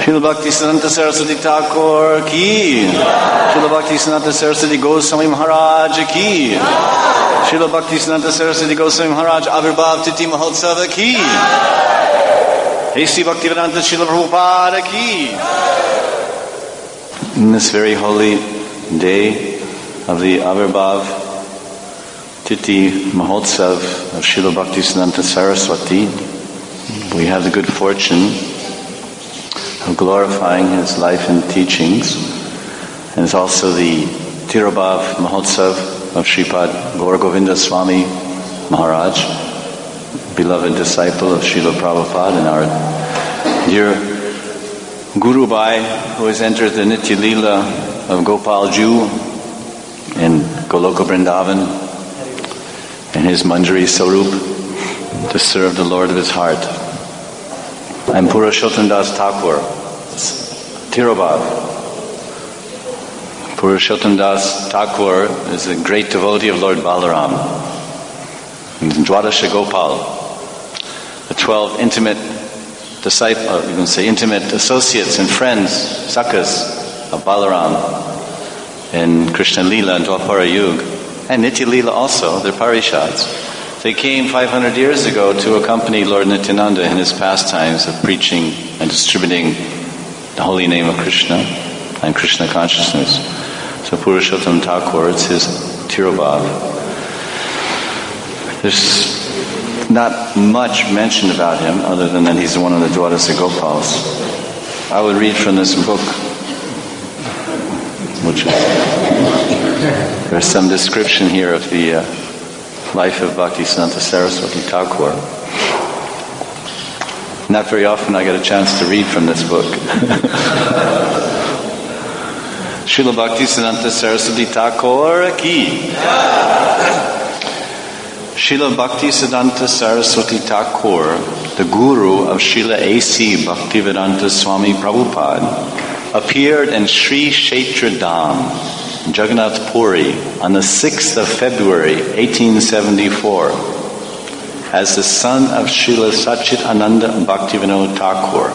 Srila Bhaktisiddhanta Saraswati Thakur ki. Srila Bhaktisiddhanta Saraswati Goswami Maharaj ki. Srila Bhaktisiddhanta Saraswati Goswami Maharaj Avirbhav Titi Mahotsava ki. Hesi Bhaktivedanta Srila Prabhupada ki. In this very holy day of the Avirbhav Titi Mahotsav of Srila Bhaktisiddhanta Saraswati, we have the good fortune of glorifying his life and teachings. And it's also the Tirobhav Mahotsav of Sripad Gaur Govinda Swami Maharaj, beloved disciple of Srila Prabhupada, and our dear Guru Bhai, who has entered the Nitya Leela of Gopal Ju in Goloka Vrindavan in his Manjari Sarup to serve the Lord of his heart. I'm Purushottam Das Thakur, Tirobhav. Purushottam Das Thakur is a great devotee of Lord Balaram. He's Dwadasha Gopal, the 12 intimate disciples, you can say intimate associates and friends, sakhas of Balaram in Krishna Leela and Dwapara Yuga, and Nitya Leela also, they're parishads. They came 500 years ago to accompany Lord Nityananda in his pastimes of preaching and distributing the holy name of Krishna and Krishna consciousness. So Purushottam Thakur, it's his Tirobhav. There's not much mentioned about him other than that he's one of the Dwadasa Gopals. I would read from this book, which there's some description here of the life of Bhaktisiddhanta Saraswati Thakur. Not very often I get a chance to read from this book. Srila Bhaktisiddhanta Saraswati Thakur ki. Srila Bhaktisiddhanta Saraswati Thakur, the guru of Srila A.C. Bhaktivedanta Swami Prabhupada, appeared in Sri Kshetra Dham, Jagannath Puri, on the 6th of February, 1874, as the son of Srila Satchitananda Bhaktivinoda Thakur.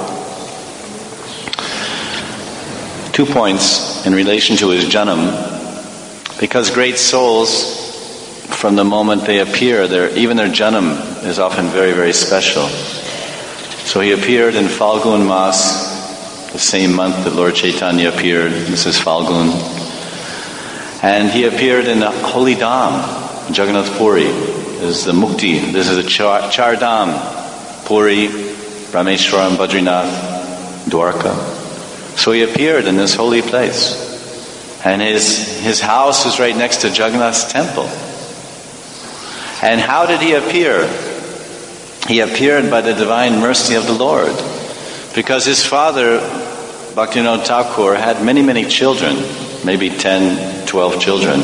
2 points in relation to his janam, because great souls, from the moment they appear, even their janam is often very, very special. So he appeared in Falgun Mas, the same month that Lord Chaitanya appeared. This is Falgun. And he appeared in the Holy Dham, Jagannath Puri. This is the Mukti. This is the Char Dham, Puri, Rameshwaram, Badrinath, Dwarka. So he appeared in this holy place. And his house is right next to Jagannath's temple. And how did he appear? He appeared by the divine mercy of the Lord. Because his father, Bhaktivinoda Thakur, had many, many children, maybe 10, 12 children.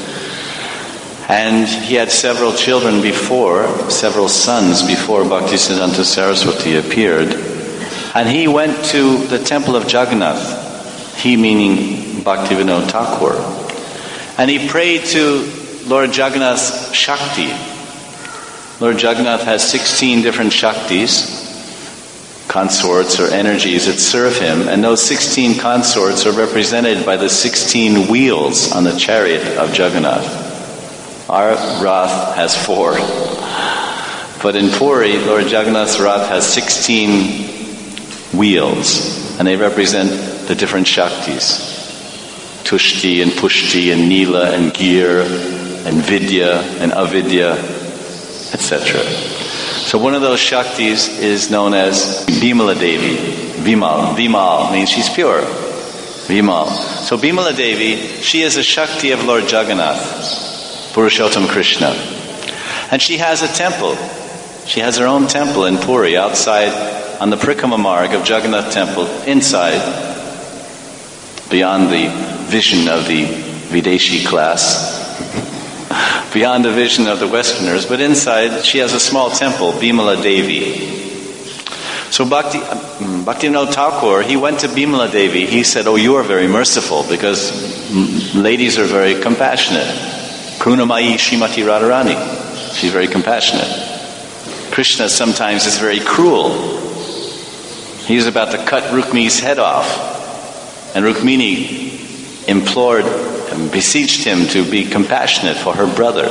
And he had several children before, several sons before Bhaktisiddhanta Saraswati appeared. And he went to the temple of Jagannath, he meaning Bhaktivinoda Thakur. And he prayed to Lord Jagannath's Shakti. Lord Jagannath has 16 different Shaktis, consorts or energies that serve him, and those 16 consorts are represented by the 16 wheels on the chariot of Jagannath. Our Rath has 4. But in Puri, Lord Jagannath's Rath has 16 wheels, and they represent the different Shaktis. Tushti and Pushti and Nila and Gir and Vidya and Avidya, etc. So one of those Shaktis is known as Bimala Devi. Vimal means she's pure. Vimal. So Bimala Devi, she is a Shakti of Lord Jagannath, Purushottam Krishna. And she has a temple. She has her own temple in Puri, outside on the Prikrama Marg of Jagannath Temple, inside, beyond the vision of the Videshi class, beyond the vision of the Westerners, but inside she has a small temple, Bimala Devi. So Bhaktivinoda Thakur, he went to Bimala Devi. He said, "Oh, you are very merciful, because ladies are very compassionate. Karunamayi Srimati Radharani." She's very compassionate. Krishna sometimes is very cruel. He was about to cut Rukmini's head off. And Rukmini implored and beseeched him to be compassionate for her brother.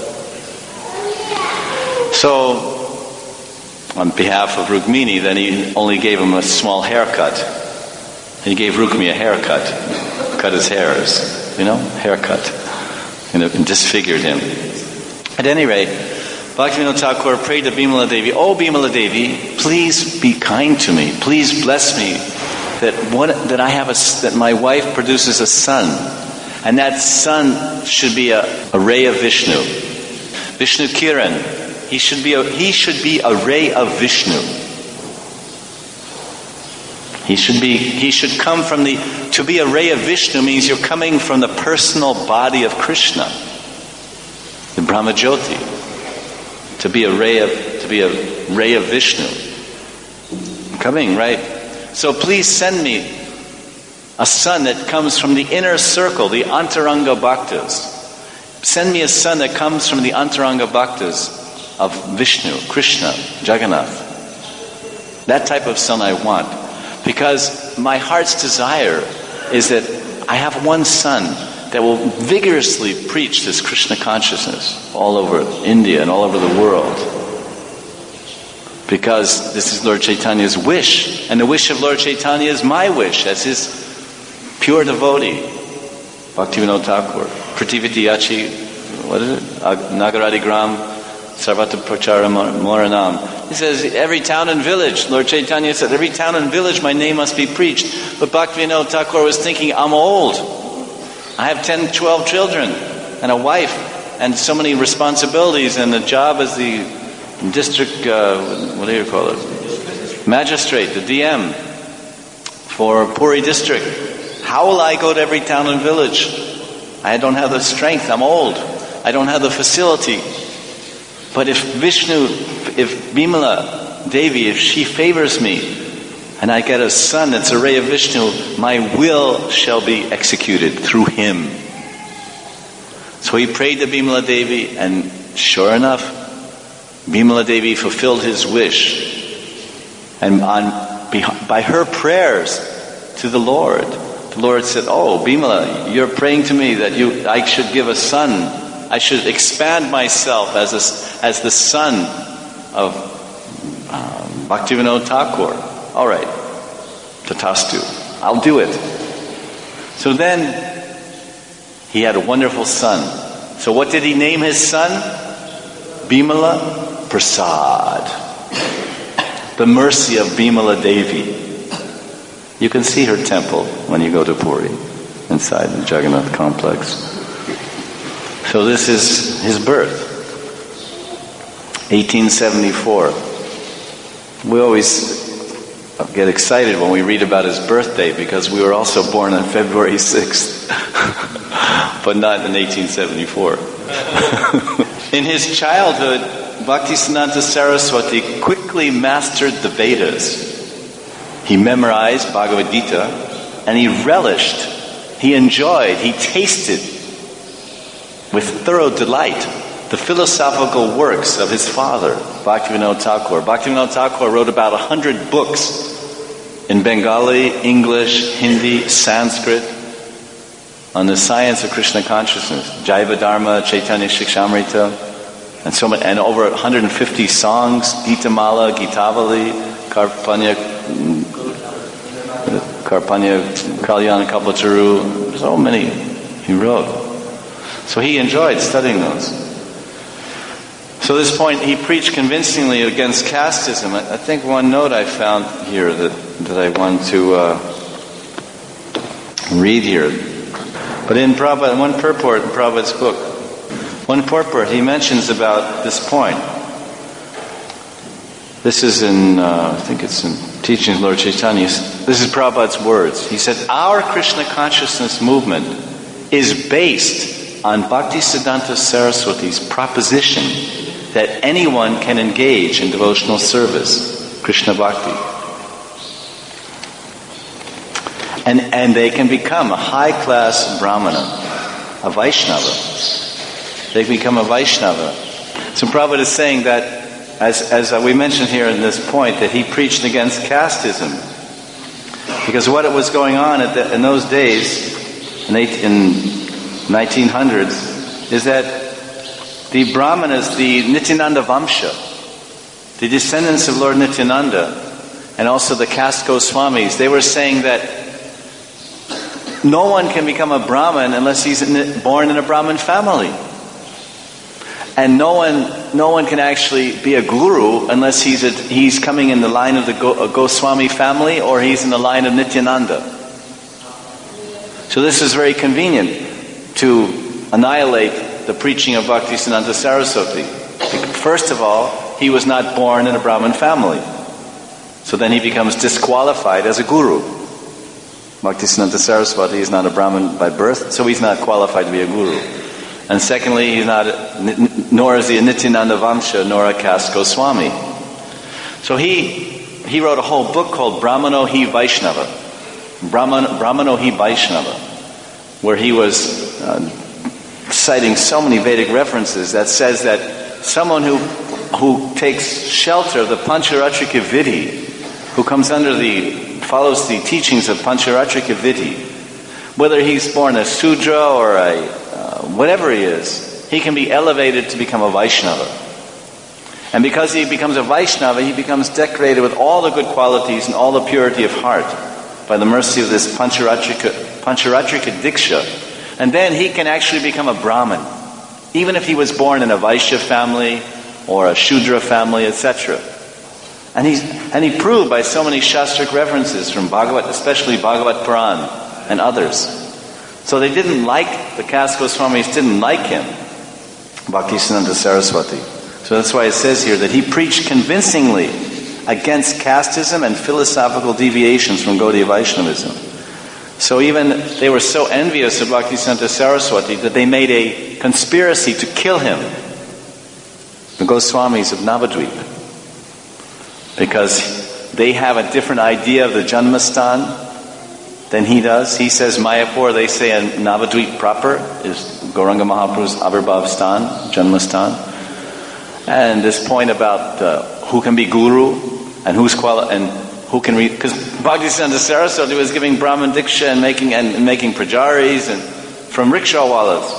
So, on behalf of Rukmini, then he only gave him a small haircut. He gave Rukmini a haircut. Cut his hairs. Haircut. And disfigured him. At any rate, Bhaktivinoda Thakur prayed to Bimala Devi, "Oh Bimala Devi, please be kind to me. Please bless me that my wife produces a son, and that son should be a ray of Vishnu. Vishnu Kiran. He should be a ray of Vishnu. He should come from to be a ray of Vishnu means you're coming from the personal body of Krishna, the Brahmajyoti. To be a ray of Vishnu. Coming, right? So please send me a son that comes from the inner circle, the Antaranga Bhaktas. Send me a son that comes from the Antaranga Bhaktas of Vishnu, Krishna, Jagannath. That type of son I want. Because my heart's desire is that I have one son that will vigorously preach this Krishna consciousness all over India and all over the world. Because this is Lord Chaitanya's wish. And the wish of Lord Chaitanya is my wish as his pure devotee. Bhaktivinoda Thakur. Prativiti Yachi, what is it? Nagaradi Gram, Sarvata Prachara Moranam. He says, every town and village, Lord Chaitanya said, every town and village my name must be preached. But Bhaktivinoda Thakur was thinking, I'm old. I have 10, 12 children and a wife and so many responsibilities and a job as the district, magistrate, the DM for Puri district. How will I go to every town and village? I don't have the strength, I'm old. I don't have the facility. But if Bimala Devi, if she favors me, and I get a son that's a ray of Vishnu, my will shall be executed through him. So he prayed to Bimala Devi, and sure enough, Bimala Devi fulfilled his wish. And by her prayers to the Lord said, "Oh, Bimala, you're praying to me that I should give a son. I should expand myself as the son of Bhaktivinoda Thakur. All right, Tatastu, I'll do it." So then he had a wonderful son. So what did he name his son? Bimala Prasad. The mercy of Bimala Devi. You can see her temple when you go to Puri, inside the Jagannath complex. So this is his birth. 1874. We always get excited when we read about his birthday because we were also born on February 6th, but not in 1874. In his childhood, Bhaktisiddhanta Saraswati quickly mastered the Vedas. He memorized Bhagavad Gita and he relished, he enjoyed, he tasted with thorough delight the philosophical works of his father, Bhaktivinoda Thakur. Bhaktivinoda Thakur wrote about 100 books in Bengali, English, Hindi, Sanskrit on the science of Krishna consciousness. Jaiva Dharma, Chaitanya Shikshamrita, and so much, and over 150 songs, Gita Mala, Gitavali, Karpanya Kalyana Kalpataru, so many he wrote. So he enjoyed studying those. So at this point he preached convincingly against casteism. I think one note I found here that I want to read here. But in Prabhupada, one purport in Prabhupada's book, one purport he mentions about this point. This is in, I think it's in Teachings of Lord Chaitanya. This is Prabhupada's words. He said, our Krishna consciousness movement is based on Bhaktisiddhanta Saraswati's proposition that anyone can engage in devotional service, Krishna Bhakti. And they can become a high-class Brahmana, a Vaishnava. They can become a Vaishnava. So Prabhupada is saying that as we mentioned here in this point, that he preached against casteism. Because what was going on in those days, in 1900s, is that the Brahmanas, the Nityananda Vamsha, the descendants of Lord Nityananda, and also the caste Goswamis, they were saying that no one can become a Brahmin unless he's born in a Brahmin family. And no one can actually be a guru unless he's coming in the line of the Goswami family, or he's in the line of Nityananda. So this is very convenient to annihilate the preaching of Bhaktisiddhanta Saraswati. First of all, he was not born in a Brahmin family. So then he becomes disqualified as a guru. Bhaktisiddhanta Saraswati is not a Brahmin by birth, so he's not qualified to be a guru. And secondly, nor is he a Nityananda Vamsha, nor a caste Goswami. So he wrote a whole book called Brahmano Hi Vaishnava. Brahmano Hi Vaishnava, where he was citing so many Vedic references that says that someone who takes shelter of the Pancharatrika Vidhi, who follows the teachings of Pancharatrika Vidhi, whether he's born a Sudra or whatever he is, he can be elevated to become a Vaishnava. And because he becomes a Vaishnava, he becomes decorated with all the good qualities and all the purity of heart by the mercy of this Pancharatrika Diksha. And then he can actually become a Brahmin, even if he was born in a Vaishya family or a Shudra family, etc. And he proved by so many Shastric references from Bhagavat, especially Bhagavat Puran and others. So they didn't like, the caste Goswamis didn't like him, Bhaktisiddhanta Saraswati. So that's why it says here that he preached convincingly against casteism and philosophical deviations from Gaudiya Vaishnavism. So even they were so envious of Bhaktisiddhanta Saraswati that they made a conspiracy to kill him, the Goswamis of Navadvip, because they have a different idea of the Janmastan than he does. He says Mayapur, they say in Navadvip proper is Gauranga Mahaprabhu's Abhirbhav Stan, Janmastan. And this point about who can be guru and who can read, because Bhaktisiddhanta Saraswati was giving Brahman Diksha and making prajaris and from rickshawalas.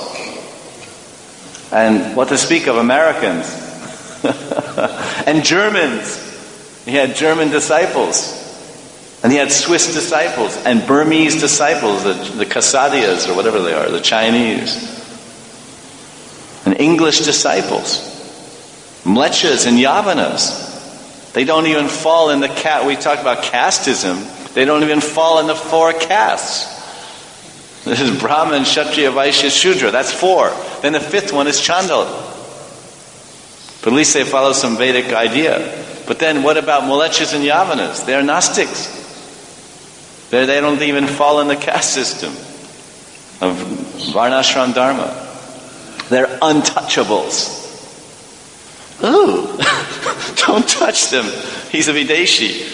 And what to speak of Americans and Germans. He had German disciples. And he had Swiss disciples and Burmese disciples, the Kasadias or whatever they are, the Chinese. And English disciples. Mlechas and Yavanas. They don't even fall in we talk about casteism, they don't even fall in the 4 castes. This is Brahman, Kshatriya, Vaishya, Shudra, that's 4. Then the 5th one is Chandala. But at least they follow some Vedic idea. But then what about Mlechas and Yavanas? They're Gnostics. They don't even fall in the caste system of Varnashram Dharma. They're untouchables. Ooh, don't touch them. He's a Videshi.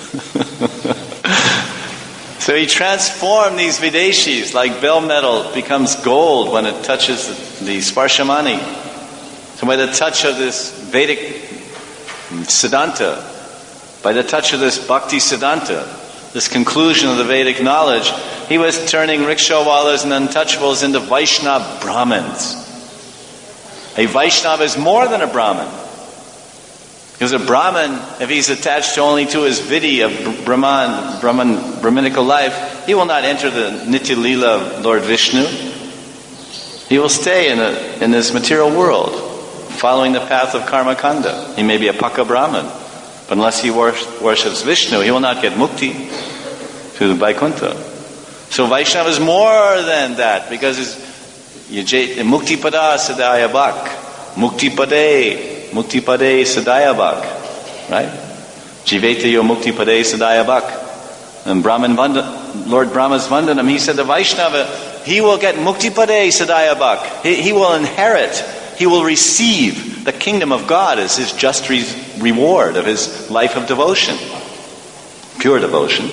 So he transformed these Videshis, like bell metal becomes gold when it touches the Sparshamani. So by the touch of this Vedic Siddhanta, by the touch of this Bhakti Siddhanta, this conclusion of the Vedic knowledge, he was turning rickshawalas and untouchables into Vaishnava Brahmins. A Vaishnava is more than a Brahmin. Because a Brahmin, if he's attached only to his vidhi of Brahminical life, he will not enter the Nitya Leela of Lord Vishnu. He will stay in this material world, following the path of Karma Kanda. He may be a Paka Brahmin, but unless he worships Vishnu, he will not get mukti to the Vaikuntha. So Vaishnava is more than that, because it's Mukti Pada Sadaya Bhak. Mukti Pade Sadaya Bhak. Right? Jiveta yo Mukti Pade Sadaya Bhak. And Lord Brahma's Vandanam, he said the Vaishnava, he will get Mukti Pade Sadaya Bhak. He will inherit, he will receive the kingdom of God as his just reward of his life of devotion. Pure devotion.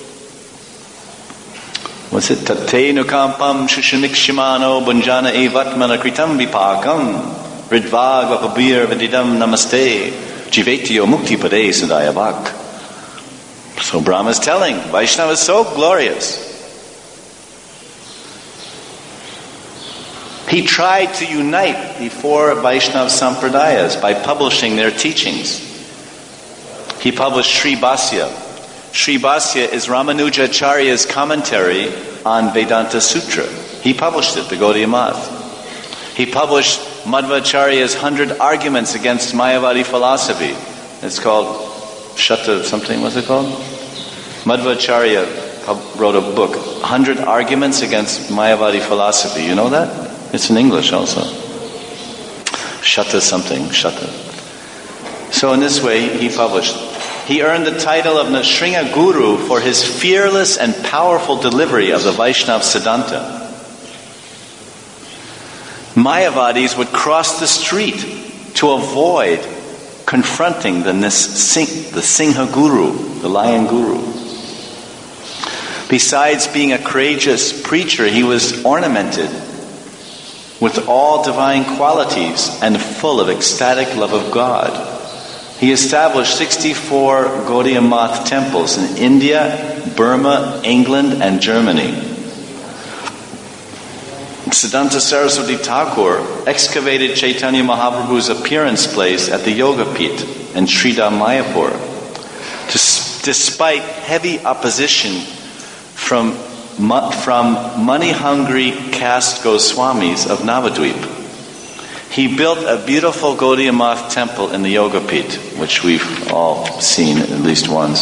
What's it? Tate nukampam shushanikshimano bunjana evatmana kritam vipakam ridvag vapabir vididam namaste Jivetyo mukti pade sadayavak. So Brahma is telling, Vaishnava is so glorious. He tried to unite the four Vaishnava Sampradayas by publishing their teachings. He published Sri Bhasya. Sri Bhasya is Ramanujacharya's commentary on Vedanta Sutra. He published it, the Gaudiya Math. He published Madhvacharya's 100 Arguments Against Mayavadi Philosophy. It's called Shatta something, what's it called? Madhvacharya wrote a book, 100 Arguments Against Mayavadi Philosophy. You know that? It's in English also. Shatta something, Shatta. So in this way, he published. He earned the title of Nrsimha Guru for his fearless and powerful delivery of the Vaishnava Siddhanta. Mayavadis would cross the street to avoid confronting the Singha Guru, the lion guru. Besides being a courageous preacher, he was ornamented with all divine qualities and full of ecstatic love of God. He established 64 Gaudiya Math temples in India, Burma, England, and Germany. Siddhanta Saraswati Thakur excavated Chaitanya Mahaprabhu's appearance place at the Yoga Pit in Sridham Mayapur. Despite heavy opposition from money-hungry caste Goswamis of Navadvip, he built a beautiful Gaudiya Math temple in the Yoga Pit, which we've all seen at least once.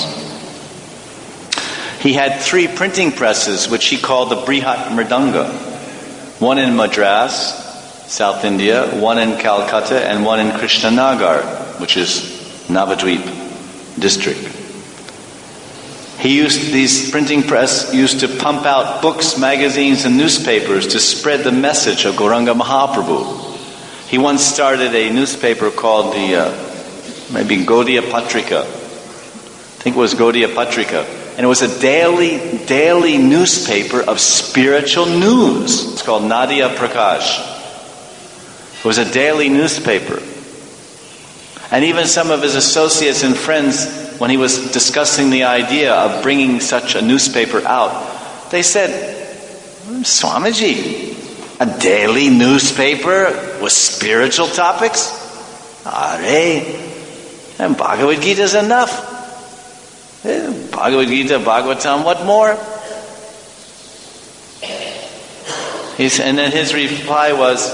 He had 3 printing presses, which he called the Brihat Mridanga. One in Madras, South India, one in Calcutta, and one in Krishnanagar, which is Navadvip district. These printing press used to pump out books, magazines, and newspapers to spread the message of Gauranga Mahaprabhu. He once started a newspaper called maybe Gaudiya Patrika. I think it was Gaudiya Patrika. And it was a daily newspaper of spiritual news. It's called Nadia Prakash. It was a daily newspaper. And even some of his associates and friends, when he was discussing the idea of bringing such a newspaper out, they said, Swamiji, a daily newspaper with spiritual topics? Are, and Bhagavad Gita is enough. Bhagavad Gita, Bhagavatam, what more? And then his reply was,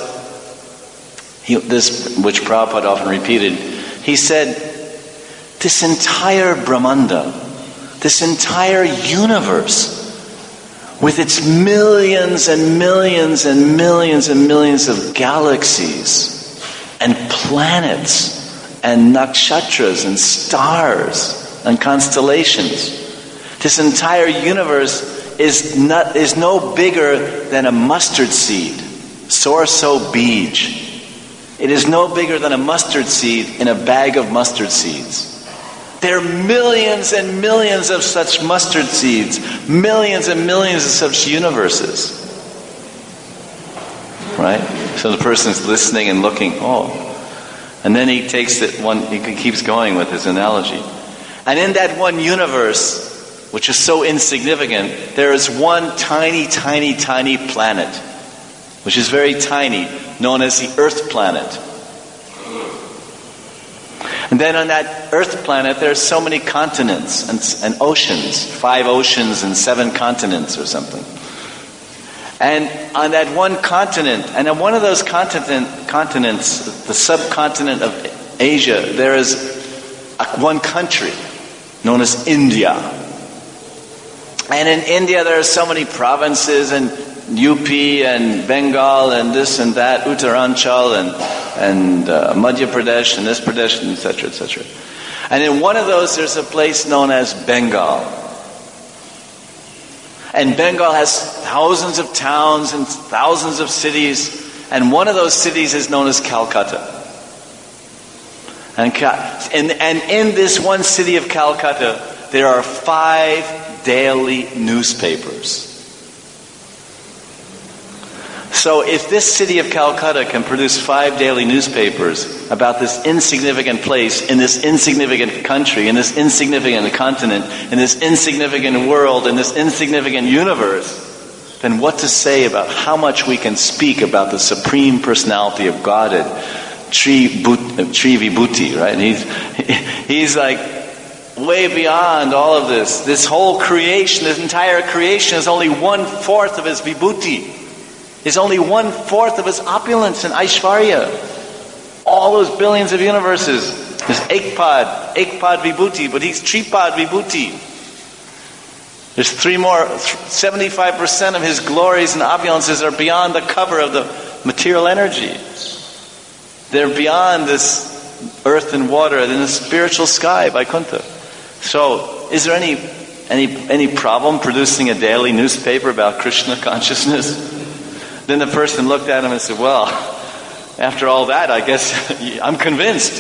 which Prabhupada often repeated, he said, this entire Brahmanda, this entire universe, with its millions and millions and millions and millions of galaxies and planets and nakshatras and stars and constellations, this entire universe is no bigger than a mustard seed, Sorso Bij. It is no bigger than a mustard seed in a bag of mustard seeds. There are millions and millions of such mustard seeds, millions and millions of such universes. Right? So the person's listening and looking, and then he takes it he keeps going with his analogy. And in that one universe, which is so insignificant, there is one tiny, tiny, tiny planet, which is very tiny, known as the Earth planet. And then on that Earth planet, there are so many continents and oceans, 5 oceans and 7 continents or something. And on that one continent, and on one of those continents, the subcontinent of Asia, there is one country known as India. And in India, there are so many provinces, and UP and Bengal and this and that, Uttaranchal and Madhya Pradesh and this Pradesh, and etc., etc. And in one of those, there's a place known as Bengal. And Bengal has thousands of towns and thousands of cities, and one of those cities is known as Calcutta. And in this one city of Calcutta, there are 5 daily newspapers. So if this city of Calcutta can produce 5 daily newspapers about this insignificant place, in this insignificant country, in this insignificant continent, in this insignificant world, in this insignificant universe, then what to say about how much we can speak about the Supreme Personality of Godhead, Tri Vibhuti, right? And he's like way beyond all of this. This whole creation, this entire creation is only 1/4 of his Vibhuti. Is only 1/4 of his opulence and Aishvarya. All those billions of universes. There's Ekpad Vibhuti, but he's Tripad Vibhuti. There's 3 more, 75% of his glories and opulences are beyond the cover of the material energy. They're beyond this earth and water, in the spiritual sky, Vaikuntha. So, is there any problem producing a daily newspaper about Krishna consciousness? Then the person looked at him and said, well, after all that, I guess I'm convinced.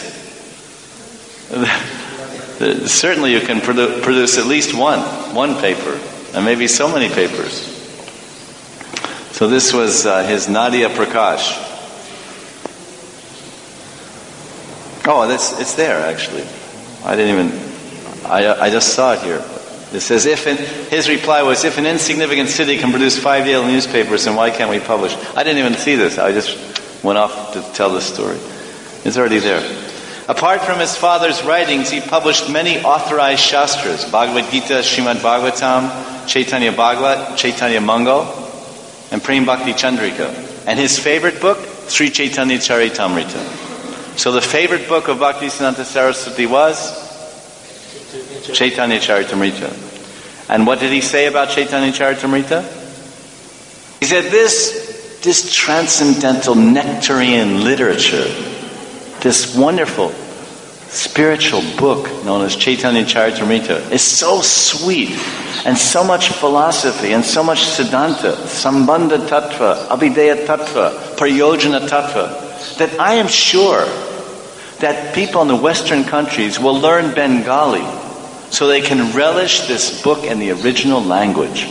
Certainly you can produce at least one paper, and maybe so many papers. So this was his Nadia Prakash. Oh, it's there actually. I just saw it here. It says, his reply was, if an insignificant city can produce 5 daily newspapers, then why can't we publish? I didn't even see this. I just went off to tell this story. It's already there. Apart from his father's writings, he published many authorized shastras: Bhagavad Gita, Srimad Bhagavatam, Chaitanya Bhagavat, Chaitanya Mangal, and Prem Bhakti Chandrika. And his favorite book, Sri Chaitanya Charitamrita. So the favorite book of Bhaktisiddhanta Saraswati was Chaitanya Charitamrita. And what did he say about Chaitanya Charitamrita? He said this transcendental nectarian literature, this wonderful spiritual book known as Chaitanya Charitamrita, is so sweet and so much philosophy and so much siddhanta, sambandha tattva, abhideya tattva, prayojana tattva, that I am sure that people in the Western countries will learn Bengali so they can relish this book in the original language.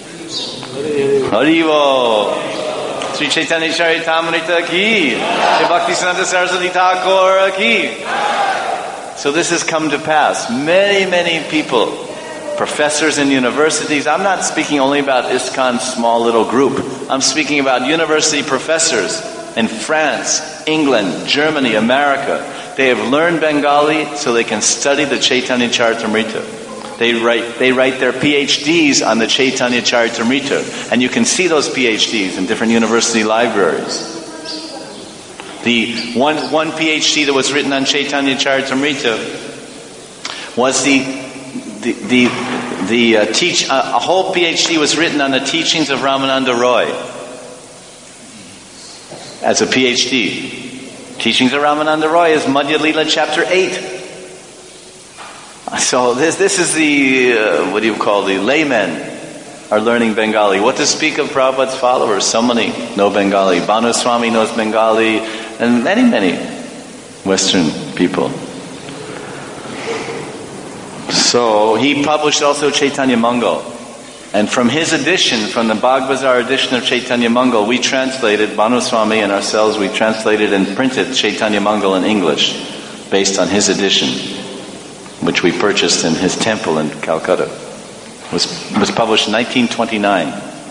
Haribo! Sri Chaitanya Charitamrita ki! Sri Bhaktisiddhanta Saraswati Thakur ki! So this has come to pass. Many people, professors in universities, I'm not speaking only about ISKCON's small little group. I'm speaking about university professors in France, England, Germany, America. They have learned Bengali so they can study the Chaitanya Charitamrita. They write their PhDs on the Chaitanya Charitamrita. And you can see those PhDs in different university libraries. The one PhD that was written on Chaitanya Charitamrita was a whole PhD was written on the teachings of Ramananda Roy as a PhD. Teachings of Ramananda Roy is Madhya Lila chapter 8. So this is the the laymen are learning Bengali. What to speak of Prabhupada's followers? So many know Bengali. Bhanu Swami knows Bengali, and many Western people. So he published also Chaitanya Mangal. And from his edition, from the Bagbazar edition of Chaitanya Mangal, we translated, Bhanu Swami and ourselves, we translated and printed Chaitanya Mangal in English, based on his edition, which we purchased in his temple in Calcutta. It was published in 1929.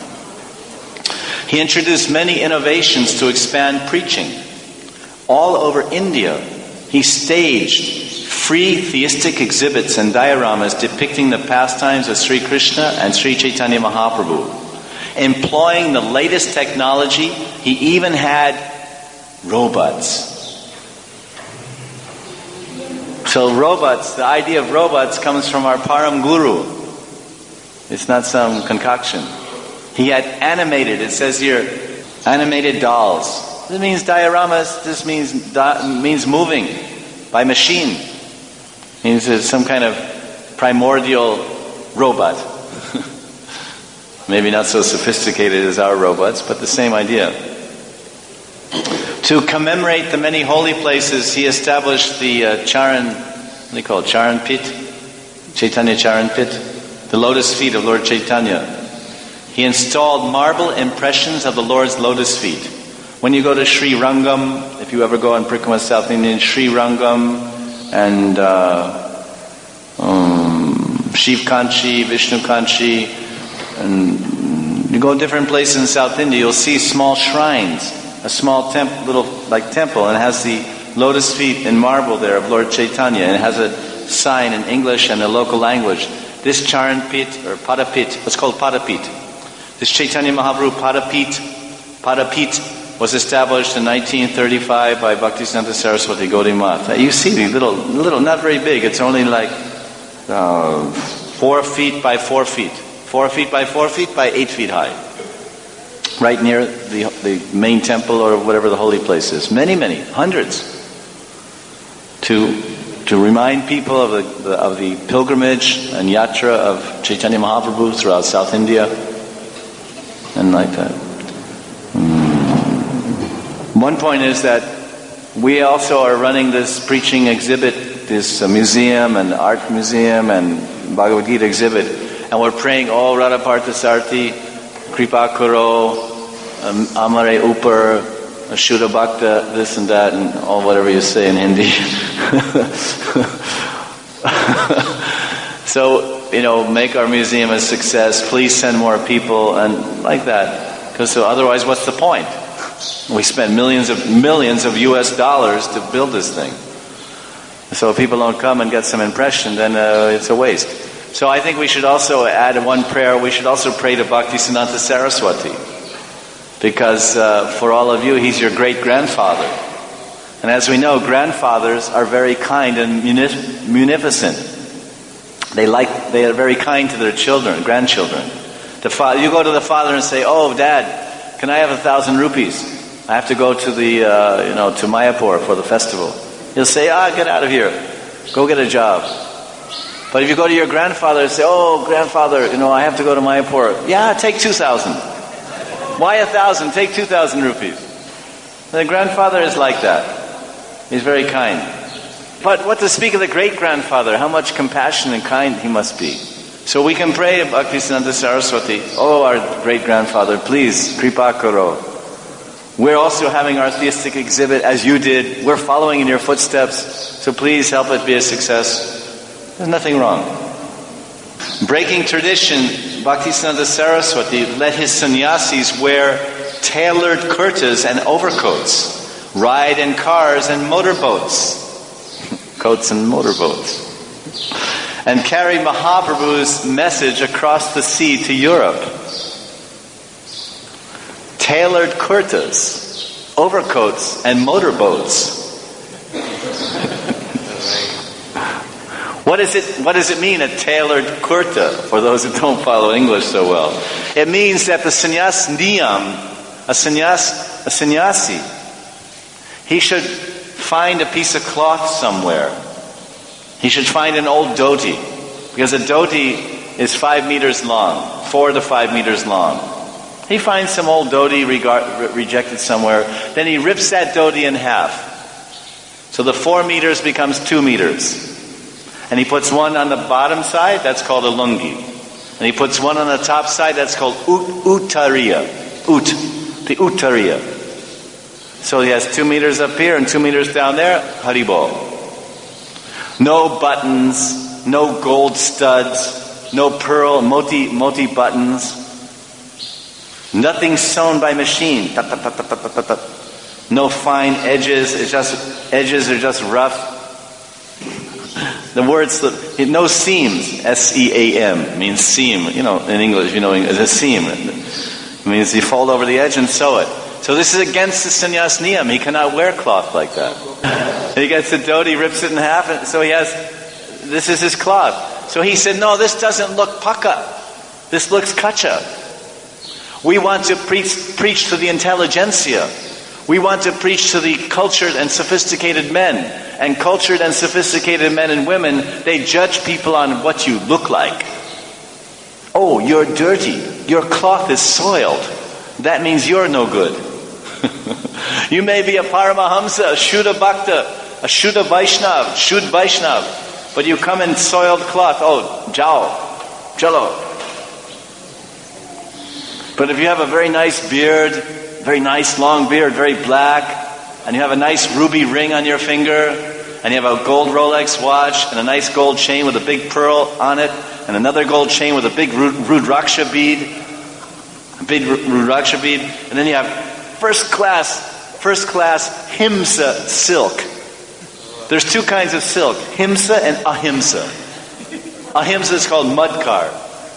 He introduced many innovations to expand preaching. All over India, he staged free theistic exhibits and dioramas depicting the pastimes of Sri Krishna and Sri Chaitanya Mahaprabhu. Employing the latest technology, he even had robots. So robots, the idea of robots comes from our Param Guru. It's not some concoction. He had animated, it says here, animated dolls. This means dioramas, this means moving by machine. Means it's some kind of primordial robot. Maybe not so sophisticated as our robots, but the same idea. To commemorate the many holy places, he established the Charan Pit? Chaitanya Charan Pit? The lotus feet of Lord Chaitanya. He installed marble impressions of the Lord's lotus feet. When you go to Sri Rangam, if you ever go in Parikrama South Indian, Sri Rangam and Shiv Kanchi, Vishnu Kanchi, and you go different places in South India, you'll see small shrines, a small temple, and it has the lotus feet in marble there of Lord Chaitanya, and it has a sign in English and the local language. This Charan Pit, or Padapit, it's called Padapit. This Chaitanya Mahaprabhu Padapit was established in 1935 by Bhaktisiddhanta Saraswati Gaudiya Math. You see these little, not very big, it's only like 4 feet by 4 feet. 4 feet by 4 feet by 8 feet high. Right near the main temple or whatever the holy place is. Many, hundreds. To remind people of the pilgrimage and yatra of Chaitanya Mahaprabhu throughout South India. And like that. One point is that we also are running this preaching exhibit, this museum and art museum and Bhagavad Gita exhibit, and we're praying, oh Radha Parthasarthi, Kripa Karo, Amare Upar, Shuddha Bhakta, this and that, and all whatever you say in Hindi. So, make our museum a success, please send more people, and like that. Because otherwise, what's the point? We spend millions of US dollars to build this thing. So if people don't come and get some impression, then it's a waste. So I think we should also add one prayer. We should also pray to Bhaktisiddhanta Saraswati. Because for all of you, he's your great-grandfather. And as we know, grandfathers are very kind and munificent. They are very kind to their grandchildren. You go to the father and say, oh, Dad, can I have 1,000 rupees? I have to go to to Mayapur for the festival. He'll say, get out of here. Go get a job. But if you go to your grandfather and say, oh, grandfather, I have to go to Mayapur. Yeah, take 2,000. Why 1,000? Take 2,000 rupees. The grandfather is like that. He's very kind. But what to speak of the great-grandfather? How much compassion and kind he must be. So we can pray to Bhaktisiddhanta Saraswati, oh, our great-grandfather, please, Kripa Karo. We're also having our theistic exhibit as you did. We're following in your footsteps, so please help it be a success. There's nothing wrong. Breaking tradition, Bhaktisiddhanta Saraswati let his sannyasis wear tailored kurtas and overcoats, ride in cars and motorboats, coats and motorboats, and carry Mahaprabhu's message across the sea to Europe. Tailored kurtas, overcoats, and motorboats. What does it mean, a tailored kurta, for those who don't follow English so well? It means that the sannyas niyam, a sannyasi, he should find a piece of cloth somewhere. He should find an old dhoti, because a dhoti is 5 meters long, 4 to 5 meters long. He finds some old dhoti rejected somewhere, then he rips that dhoti in half. So the 4 meters becomes 2 meters. And he puts one on the bottom side, that's called a lungi. And he puts one on the top side, that's called uttariya. The uttariya. So he has 2 meters up here and 2 meters down there, Haribol. No buttons, no gold studs, no pearl, moti buttons. Nothing sewn by machine. No fine edges, edges are just rough. The word slip, no seams, S-E-A-M, means seam. In English, it's a seam. It means you fold over the edge and sew it. So this is against the sannyas niyam. He cannot wear cloth like that. He gets the dhoti, rips it in half, and so this is his cloth. So he said, no, this doesn't look paka. This looks kacha. We want to preach to the intelligentsia. We want to preach to the cultured and sophisticated men. And cultured and sophisticated men and women, they judge people on what you look like. Oh, you're dirty. Your cloth is soiled. That means you're no good. You may be a Paramahamsa, a Shuddha Bhakta, a Shuddha Vaishnav, Shuddha Vaishnav, but you come in soiled cloth. Oh, jao, chalo. But if you have a very nice beard, very nice long beard, very black, and you have a nice ruby ring on your finger, and you have a gold Rolex watch, and a nice gold chain with a big pearl on it, and another gold chain with a big Rudraksha bead, and then you have first class Himsa silk. There's two kinds of silk, Himsa and Ahimsa. Ahimsa is called mudkar.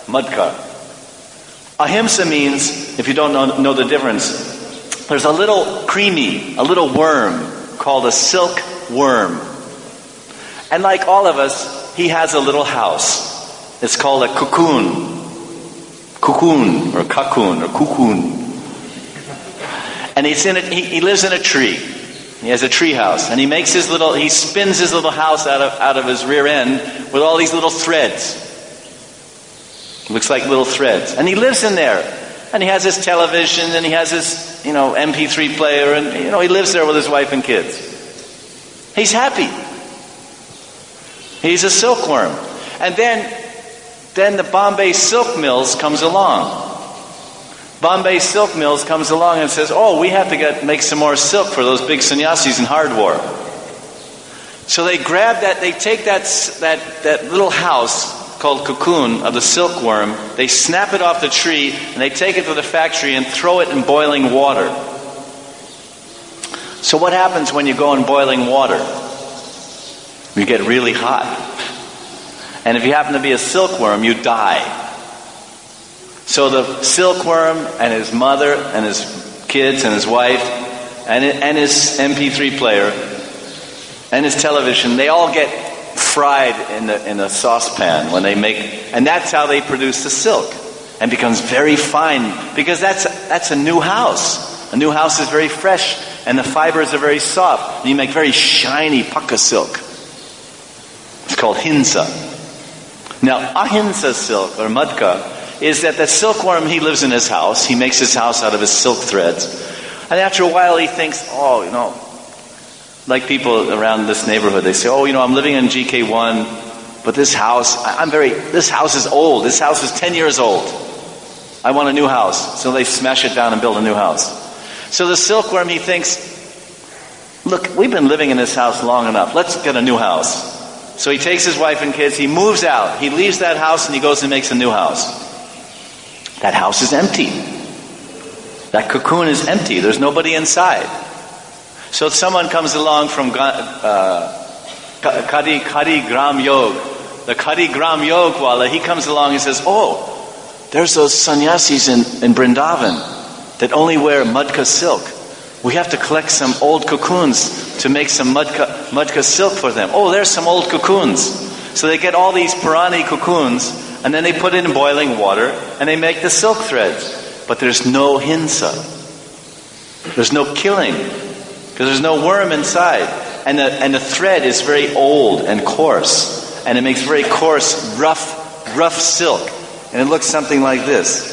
Ahimsa means, if you don't know the difference, there's a little worm called a silk worm. And like all of us, he has a little house. It's called a cocoon. Or cocoon. And he lives in a tree. He has a tree house. And he spins his little house out of his rear end with all these little threads. Looks like little threads. And he lives in there. And he has his television, and he has his, MP3 player, and, he lives there with his wife and kids. He's happy. He's a silkworm. And then the Bombay Silk Mills comes along. Bombay Silk Mills comes along and says, oh, we have to make some more silk for those big sannyasis in Hardwar. So they take that little house called cocoon of the silkworm, they snap it off the tree, and they take it to the factory and throw it in boiling water. So what happens when you go in boiling water? You get really hot. And if you happen to be a silkworm, you die. So the silkworm and his mother and his kids and his wife and his MP3 player and his television, they all get fried in a saucepan when they and that's how they produce the silk, and becomes very fine, because that's a new house. A new house is very fresh, and the fibers are very soft, and you make very shiny pukka silk. It's called hinsa. Now, ahimsa silk or mudka is that the silkworm, he lives in his house. He makes his house out of his silk threads, and after a while he thinks, like people around this neighborhood, they say, I'm living in GK1, but this house is old. This house is 10 years old. I want a new house. So they smash it down and build a new house. So the silkworm, he thinks, look, we've been living in this house long enough. Let's get a new house. So he takes his wife and kids, he moves out. He leaves that house and he goes and makes a new house. That house is empty. That cocoon is empty. There's nobody inside. So if someone comes along from Kadi Gram Yog, the Kadi Gram Yog wala, he comes along and says, there's those sannyasis in Vrindavan that only wear mudka silk. We have to collect some old cocoons to make some mudka silk for them. There's some old cocoons. So they get all these Purani cocoons, and then they put it in boiling water, and they make the silk threads. But there's no hinsa. There's no killing. Because there's no worm inside. And the thread is very old and coarse. And it makes very coarse, rough silk. And it looks something like this.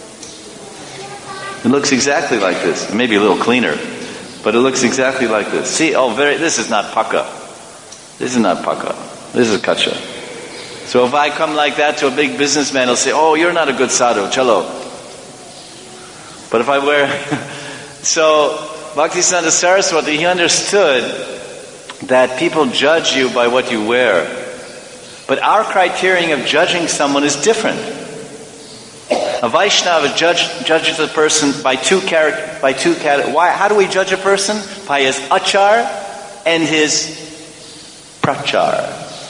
It looks exactly like this. It may be a little cleaner. But it looks exactly like this. See, this is not paka. This is not paka. This is kacha. So if I come like that to a big businessman, he'll say, you're not a good sadhu, chalo. But if I wear... So... Bhaktisiddhanta Saraswati, he understood that people judge you by what you wear. But our criterion of judging someone is different. A Vaishnava judges a person by two categories. Why? How do we judge a person? By his achar and his prachar.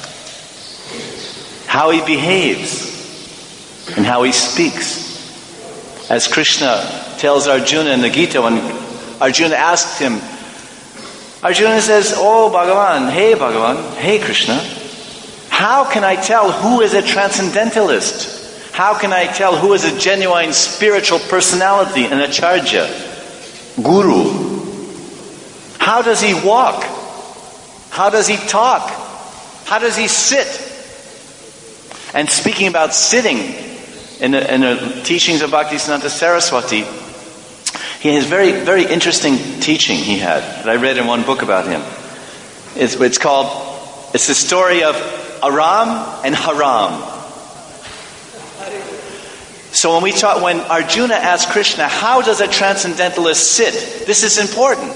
How he behaves and how he speaks. As Krishna tells Arjuna in the Gita, when Arjuna asked him, Arjuna says, Bhagavan, hey Krishna, how can I tell who is a transcendentalist? How can I tell who is a genuine spiritual personality, an acharya, guru? How does he walk? How does he talk? How does he sit? And speaking about sitting, in the teachings of Bhaktisiddhanta Saraswati, he has very, very interesting teaching he had that I read in one book about him. It's the story of Aram and Haram. So when Arjuna asked Krishna, how does a transcendentalist sit? This is important.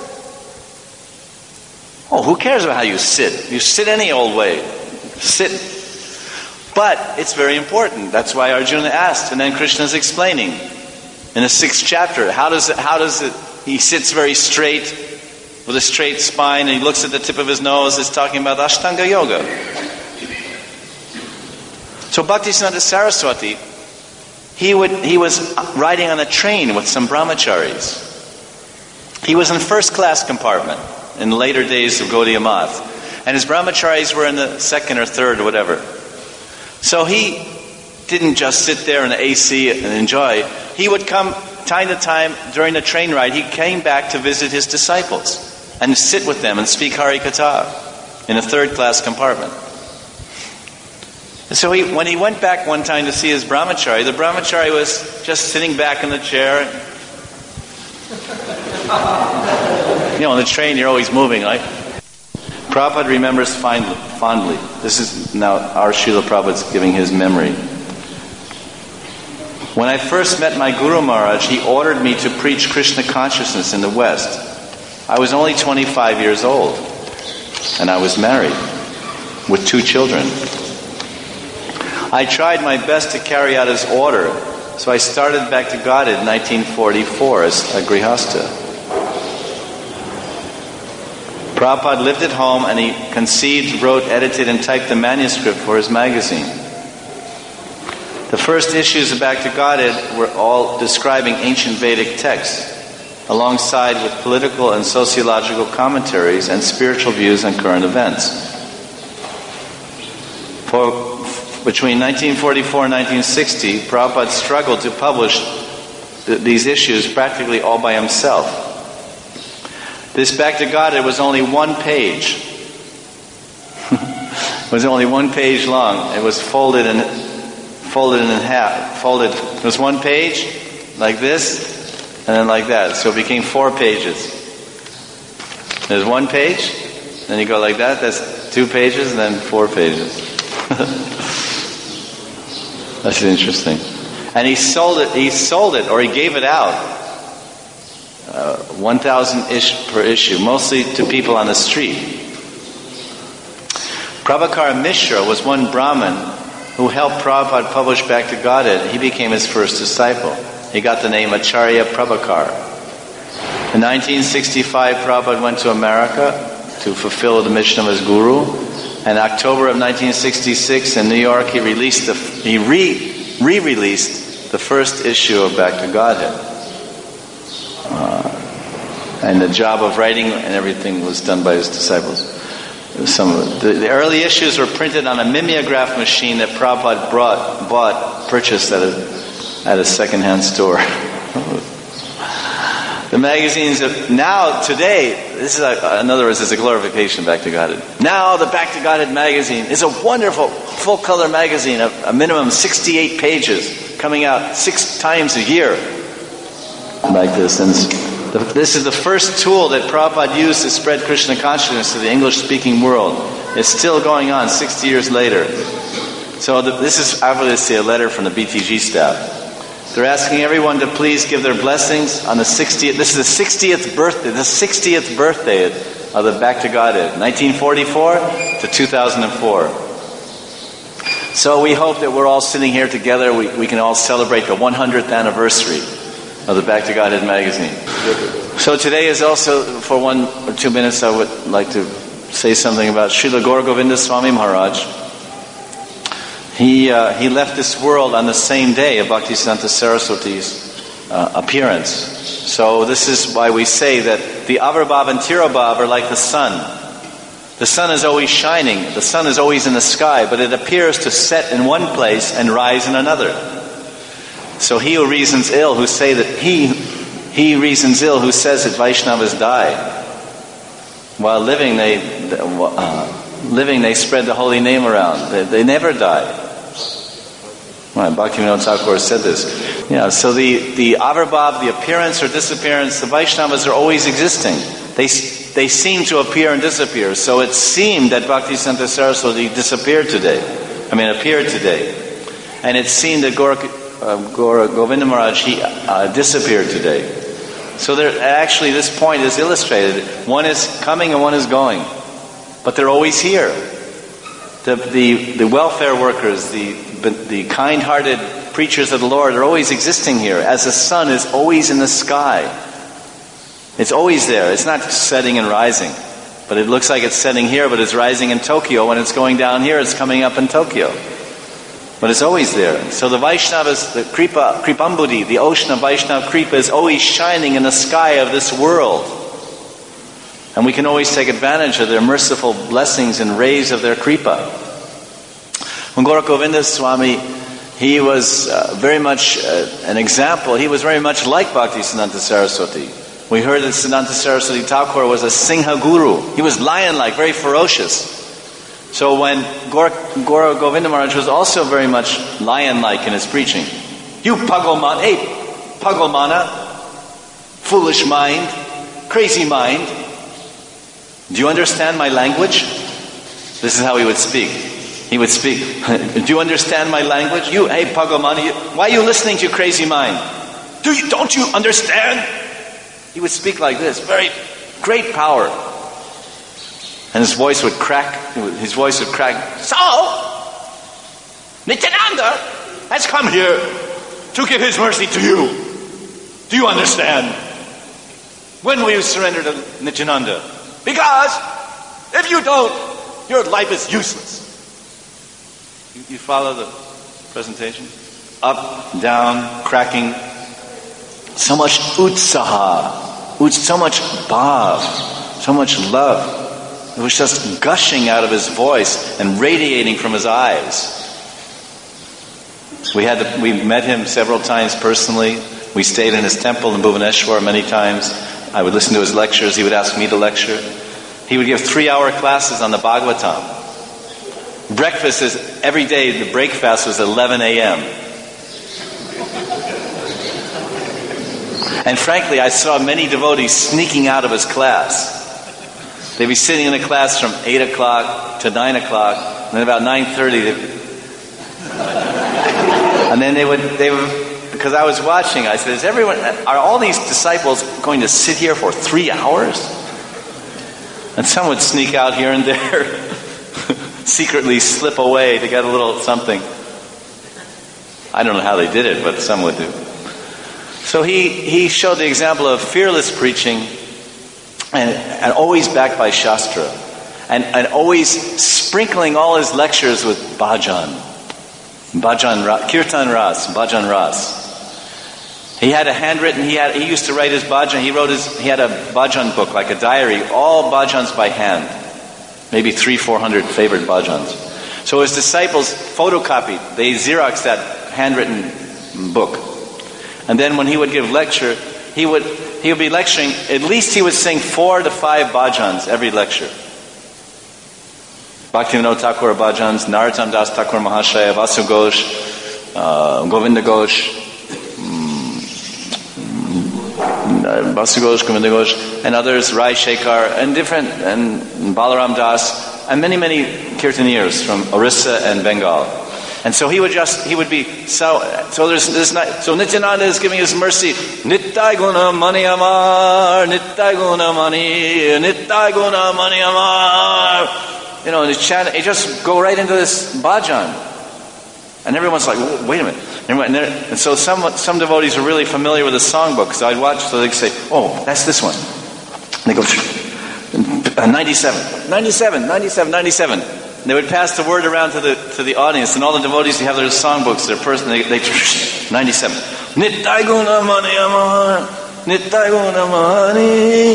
Oh, who cares about how you sit? You sit any old way. Sit. But it's very important. That's why Arjuna asked, and then Krishna is explaining in the 6th chapter. How does it? He sits very straight with a straight spine, and he looks at the tip of his nose. It's talking about Ashtanga Yoga. So Bhaktisiddhanta Saraswati, he was riding on a train with some brahmacharis. He was in the first class compartment in the later days of Gaudiya Math. And his brahmacharis were in the 2nd or 3rd or whatever. So he didn't just sit there in the AC and enjoy. He would come time to time during the train ride. He came back to visit his disciples and sit with them and speak Hari Katha in a 3rd class compartment. And so when he went back one time to see his brahmachari, the brahmachari was just sitting back in the chair. You know, on the train you're always moving, right? Prabhupada remembers fondly. This is now our Srila Prabhupada's giving his memory. When I first met my Guru Maharaj, he ordered me to preach Krishna consciousness in the West. I was only 25 years old, and I was married with 2 children. I tried my best to carry out his order, so I started Back to Godhead in 1944 as a Grihastha. Prabhupada lived at home, and he conceived, wrote, edited, and typed the manuscript for his magazine. The first issues of Back to Godhead were all describing ancient Vedic texts, alongside with political and sociological commentaries and spiritual views on current events. Between 1944 and 1960, Prabhupada struggled to publish these issues practically all by himself. This Back to Godhead was only 1 page. It was only 1 page long. It was folded in half. It was 1 page, like this, and then like that. So it became 4 pages. There's 1 page, then you go like that. That's 2 pages, and then 4 pages. That's interesting. And he sold it, or he gave it out, 1,000-ish per issue, mostly to people on the street. Prabhakara Mishra was one Brahmin who helped Prabhupada publish Back to Godhead. He became his first disciple. He got the name Acharya Prabhakar. In 1965, Prabhupada went to America to fulfill the mission of his guru. In October of 1966 in New York, he re-released the first issue of Back to Godhead. And the job of writing and everything was done by his disciples. The early issues were printed on a mimeograph machine that Prabhupada purchased at a second-hand store. The magazines today, this is in other words, it's a glorification of Back to Godhead. Now the Back to Godhead magazine is a wonderful full-color magazine, a minimum 68 pages, coming out 6 times a year. Like this. And this is the first tool that Prabhupada used to spread Krishna consciousness to the English-speaking world. It's still going on 60 years later. So this is obviously a letter from the BTG staff. They're asking everyone to please give their blessings on the 60th. This is the 60th birthday of the Back to Godhead, 1944 to 2004. So we hope that we're all sitting here together. We can all celebrate the 100th anniversary of the Back to Godhead magazine. So today is also, for 1 or 2 minutes, I would like to say something about Srila Gaura Govinda Swami Maharaj. He left this world on the same day of Bhaktisiddhanta Saraswati's appearance. So this is why we say that the Avirbhav and Tirobhav are like the sun. The sun is always shining. The sun is always in the sky, but it appears to set in one place and rise in another. So he who reasons ill, who says that Vaishnavas die. While living, they spread the holy name around. They never die. Well, Bhaktivinoda Thakur said this. Yeah, so the Avirbhav, the appearance or disappearance, the Vaishnavas are always existing. They seem to appear and disappear. So it seemed that Bhaktisiddhanta Saraswati appeared today. And it seemed that Gaura Govinda Maharaj, he disappeared today. So actually this point is illustrated. One is coming and one is going. But they're always here. The welfare workers, the kind-hearted preachers of the Lord are always existing here, as the sun is always in the sky. It's always there. It's not setting and rising. But it looks like it's setting here, but it's rising in Tokyo. When it's going down here, it's coming up in Tokyo. But it's always there. So the Vaishnavas, the Kripambudhi, the ocean of Vaishnava Kripa is always shining in the sky of this world. And we can always take advantage of their merciful blessings and rays of their Kripa. When Gaura Govinda Swami, he was very much an example. He was very much like Bhaktisiddhanta Saraswati. We heard that Siddhanta Saraswati Thakur was a Singha Guru. He was lion-like, very ferocious. So when Gaura Govinda Maharaj was also very much lion-like in his preaching. You Pagalmana, hey, Pagalmana, foolish mind, crazy mind. Do you understand my language? This is how he would speak. He would speak. Do you understand my language? You, hey Pagalmana, why are you listening to your crazy mind? Don't you understand? He would speak like this, very great power. And his voice would crack. So, Nityananda has come here to give his mercy to you. Do you understand? When will you surrender to Nityananda? Because if you don't, your life is useless. You follow the presentation? Up, down, cracking. So much utsaha, so much bhav, so much love. It was just gushing out of his voice and radiating from his eyes. We met him several times personally. We stayed in his temple in Bhuvaneshwar many times. I would listen to his lectures. He would ask me to lecture. He would give 3-hour classes on the Bhagavatam. Breakfast is every day. The breakfast was 11 a.m. And frankly, I saw many devotees sneaking out of his class. They'd be sitting in the class from 8 o'clock to 9 o'clock, and then about 9:30, and then they would, because I was watching, I said, are all these disciples going to sit here for 3 hours? And some would sneak out here and there, secretly slip away to get a little something. I don't know how they did it, but some would do. So he showed the example of fearless preaching and always backed by Shastra. And always sprinkling all his lectures with bhajan, kirtan ras, bhajan ras. He had a handwritten, he used to write his bhajan, he had a bhajan book, like a diary, all bhajans by hand. Maybe 300-400 favorite bhajans. So his disciples photocopied, they Xeroxed that handwritten book. And then when he would give lecture, he would be lecturing, at least he would sing 4 to 5 bhajans every lecture. Bhaktivinoda Thakur bhajans, Narottam Das Thakur Mahashaya, Vasu Ghosh, Govinda Ghosh, Vasu Ghosh, Govinda Ghosh, and others, Rai Shekhar, and Balaram Das, and many, many kirtaniers from Orissa and Bengal. And so so Nityananda is giving his mercy. Nittai guna mani amar, Nittai guna mani, Nittai guna mani amar. You know, and he just go right into this bhajan. And everyone's like, wait a minute. And so some devotees are really familiar with the songbook. So I'd watch, so they'd say, oh, that's this one. And they go, 97, 97, 97, 97. And they would pass the word around to the audience, and all the devotees who have their songbooks, they 97. Nittai guna mani amar, Nittai guna mani.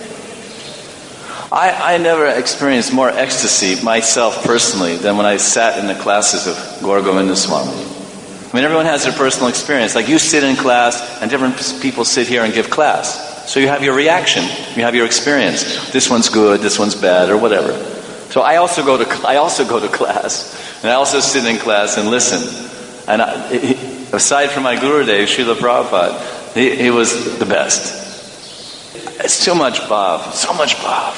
I never experienced more ecstasy myself personally than when I sat in the classes of Gaura Govinda Swami. I mean, everyone has their personal experience. Like you sit in class, and different people sit here and give class. So you have your reaction, you have your experience. This one's good, this one's bad, or whatever. So I also go to class, and I also sit in class and listen. And aside from my Gurudev, Srila Prabhupada, he was the best. It's too much bhav, so much bhav.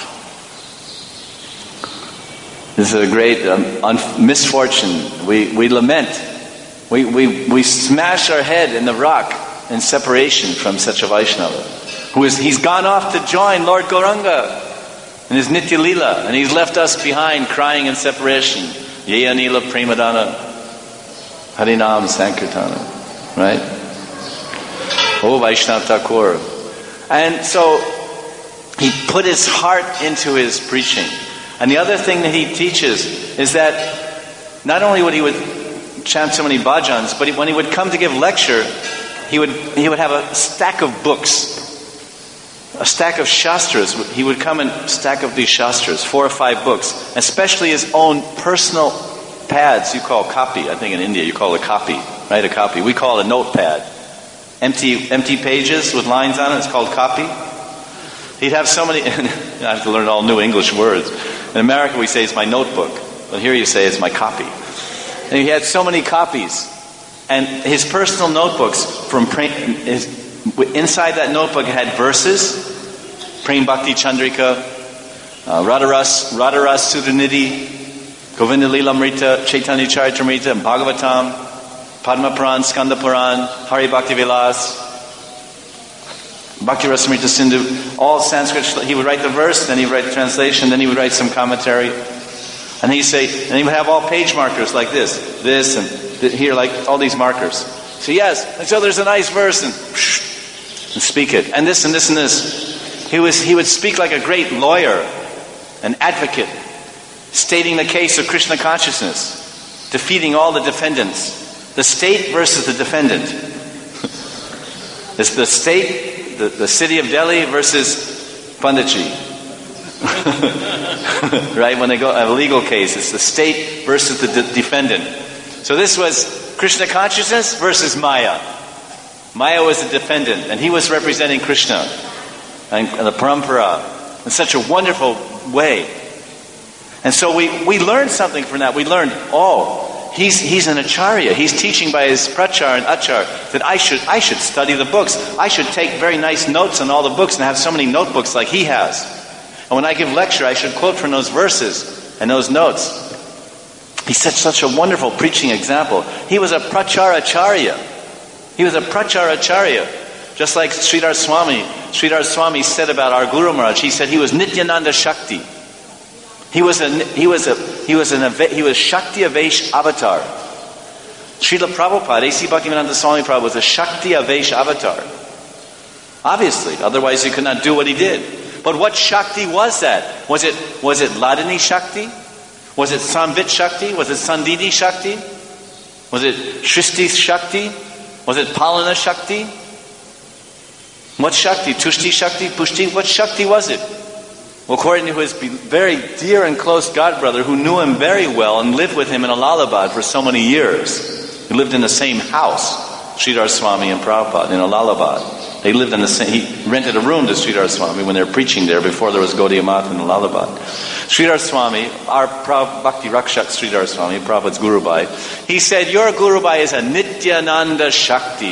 This is a great misfortune. We lament We smash our head in the rock in separation from such a Vaishnava. He's gone off to join Lord Gauranga in his Nitya Leela, and he's left us behind crying in separation. Ye Anila Premadana Harinam Sankirtana. Right? Oh Vaishnava Thakur. And so he put his heart into his preaching. And the other thing that he teaches is that not only would he chant so many bhajans, but when he would come to give lecture, he would have a stack of books, a stack of shastras. He would come and stack up these shastras, 4 or 5 books, especially his own personal pads. You call copy. I think in India you call it a copy, right? A copy. We call it a notepad. Empty pages with lines on it. It's called copy. He'd have so many. I have to learn all new English words. In America we say it's my notebook, but here you say it's my copy. And he had so many copies, and his personal notebooks inside that notebook had verses, Prem Bhakti Chandrika, Radharas Sudhanidhi, Govinda Lilamrita, Chaitanya Charitamrita, Bhagavatam, Padma Puran, Skanda Puran, Hari Bhakti Vilas, Bhakti Rasamrita Sindhu, all Sanskrit. He would write the verse, then he would write the translation, then he would write some commentary. And he would have all page markers like this, and here, like all these markers. So yes, and so there's a nice verse, and speak it, and this and this and this. He would speak like a great lawyer, an advocate, stating the case of Krishna consciousness, defeating all the defendants. The state versus the defendant. It's the state, the city of Delhi versus Panditji. Right? When they go a legal case, it's the state versus the defendant. So this was Krishna consciousness versus Maya. Maya was the defendant, and he was representing Krishna and the parampara in such a wonderful way. And so we learned something from that. We learned, he's an acharya. He's teaching by his prachar and achar that I should study the books. I should take very nice notes on all the books and have so many notebooks like he has. And when I give lecture, I should quote from those verses and those notes. He set such a wonderful preaching example. He was a pracharacharya. He was a pracharacharya. Just like Sridhar Swami said about our Guru Maharaj. He said he was Nityananda Shakti. He was Shakti Avesh avatar. Srila Prabhupada, A.C. Bhaktivedanta Swami Prabhupada was a Shakti Avesh avatar. Obviously, otherwise he could not do what he did. But what Shakti was that? Was it Ladini Shakti? Was it Samvit Shakti? Was it Sandini Shakti? Was it Shristi Shakti? Was it Palana Shakti? What Shakti? Tushti Shakti? Pushti? What Shakti was it? Well, according to his very dear and close godbrother who knew him very well and lived with him in Allahabad for so many years. He lived in the same house, Sridhar Swami and Prabhupada, in Allahabad. He rented a room to Sridhar Swami when they were preaching there before there was Gaudiya Math in Allahabad. Sridhar Swami, our Bhakti Rakshak Sridhar Swami, Prabhupada's Guru Bhai, he said, your Guru Bhai is a Nityananda Shakti.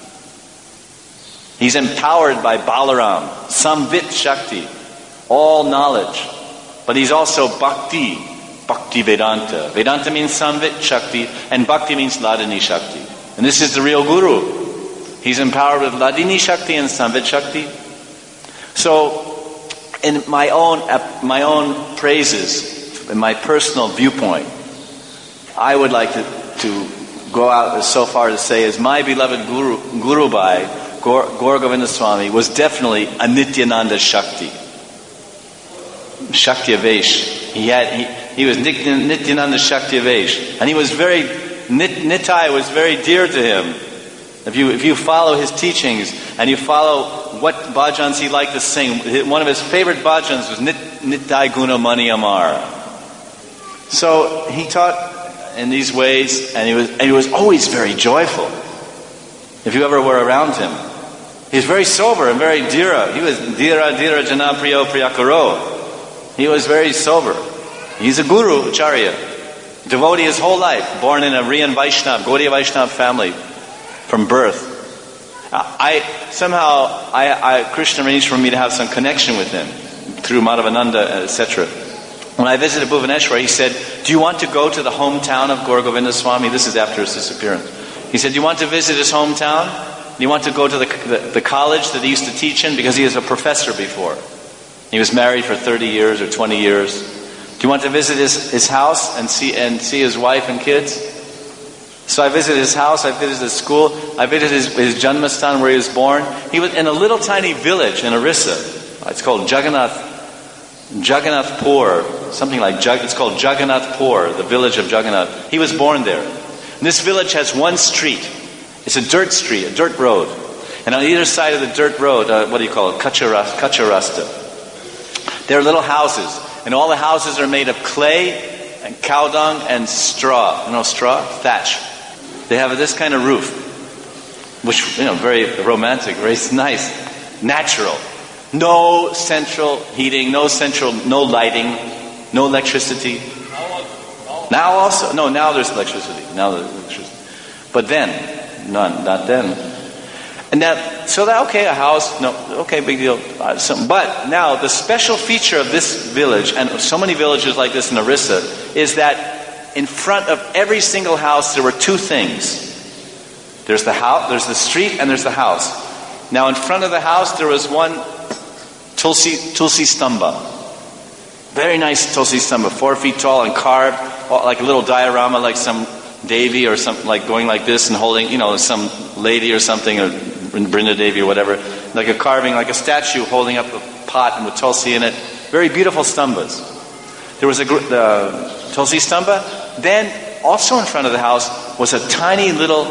He's empowered by Balaram, Samvit Shakti, all knowledge. But he's also Bhakti Vedanta. Vedanta means Samvit Shakti, and Bhakti means Ladini Shakti. And this is the real Guru. He's empowered with Ladini Shakti and Samvit Shakti. So, in my own praises, in my personal viewpoint, I would like to go out so far to say, as my beloved Guru Bhai, Gaur Govinda Swami, was definitely a Nityananda Shakti. Shakti Avesh. He was Nityananda Shakti Avesh. And he was Nitai was very dear to him. If you follow his teachings and you follow what bhajans he liked to sing, one of his favorite bhajans was Nitai Guna Mani Amar. So he taught in these ways, and he was always very joyful. If you ever were around him, he was very sober and very dhira. He was dhira jana priyo priyakaro. He was very sober. He's a guru, acharya, devotee his whole life, born in a Riyan Vaishnav, Gaudiya Vaishnav family. From birth. Krishna arranged for me to have some connection with him through Madhavananda, etc. When I visited Bhuvaneshwar, he said, do you want to go to the hometown of Gaur Govinda Swami? This is after his disappearance. He said, you want to visit his hometown? You want to go to the college that he used to teach in? Because he was a professor before. He was married for 30 years or 20 years. Do you want to visit his house and see his wife and kids? So I visited his house, I visited his school, I visited his Janmastan where he was born. He was in a little tiny village in Orissa. It's called Jagannathpur, something like it's called Jagannathpur, the village of Jagannath. He was born there. And this village has one street. It's a dirt street, a dirt road. And on either side of the dirt road, what do you call it? Kacharasta. There are little houses. And all the houses are made of clay and cow dung and straw. You know straw? Thatch. They have this kind of roof. Which, very romantic, very nice. Natural. No central heating, no lighting, no electricity. Now there's electricity. But then, none, not then. And a house, big deal. But now, the special feature of this village, and so many villages like this in Orissa, is that in front of every single house there were two things. There's the house, there's the street, and there's the house. Now, in front of the house there was one Tulsi Stamba. Very nice Tulsi Stamba, 4 feet tall and carved, like a little diorama, like some Devi or something, like going like this and holding, some lady or something, or Brinda Devi or whatever, like a carving, like a statue holding up a pot and with Tulsi in it. Very beautiful stambas. There was the Tulsi Stamba. Then, also in front of the house, was a tiny little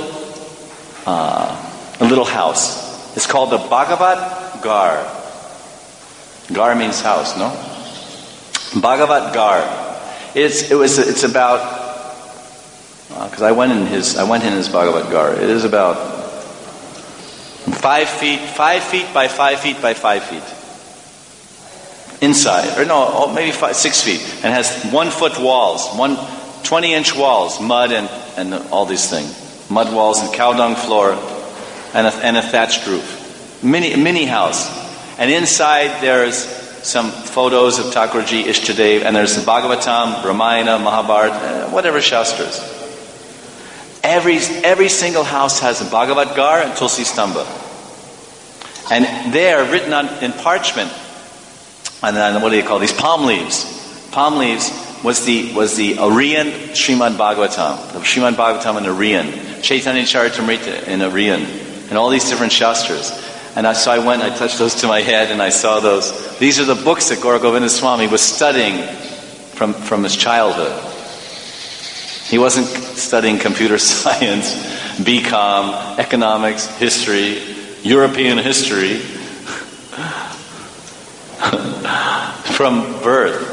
house. It's called the Bhagavat Gar. Gar means house, no? Bhagavat Gar. It's about, because I went in his Bhagavat Gar. It is about 5 feet by 5 feet by 5 feet. Inside, or no, maybe 6 feet. And has 1 foot walls, 20-inch walls, mud and all these things. Mud walls and cow dung floor and a thatched roof. Mini house. And inside there's some photos of Thakurji, Ishtadev, and there's the Bhagavatam, Ramayana, Mahabharata, whatever Shastras. Every single house has a Bhagavat Gar and Tulsi Stamba. And there, written in parchment, and then what do you call these? Palm leaves. Palm leaves was the Aryan Srimad Bhagavatam. The Srimad Bhagavatam in Aryan. Chaitanya Charitamrita in Aryan. And all these different Shastras. And so I touched those to my head and I saw those. These are the books that Gaura Govinda Swami was studying from his childhood. He wasn't studying computer science, BCom, economics, history, European history. From birth.